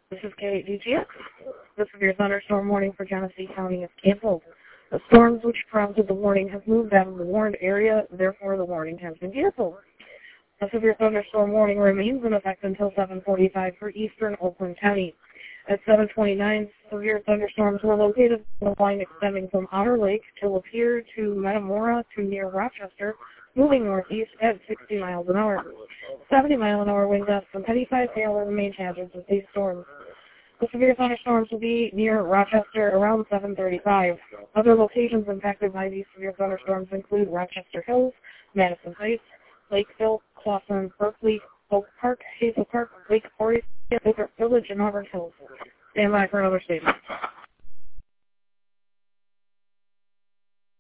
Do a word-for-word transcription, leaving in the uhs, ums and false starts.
This is K D G X. The severe thunderstorm warning for Genesee County is canceled. The storms which prompted the warning have moved out of the warned area, therefore the warning has been canceled. A severe thunderstorm warning remains in effect until seven forty-five for eastern Oakland County. At seven twenty-nine, severe thunderstorms were located on the line extending from Otter Lake to Lapeer to Metamora to near Rochester, moving northeast at sixty miles an hour. seventy mile an hour wind gusts and heavy five hail are the main hazards of these storms. The severe thunderstorms will be near Rochester around seven thirty-five. Other locations impacted by these severe thunderstorms include Rochester Hills, Madison Heights, Lakeville, Clawson, Berkeley, Oak Park, Hazel Park, Lake Forest, Baker Village, and Auburn Hills. Stand by for another statement.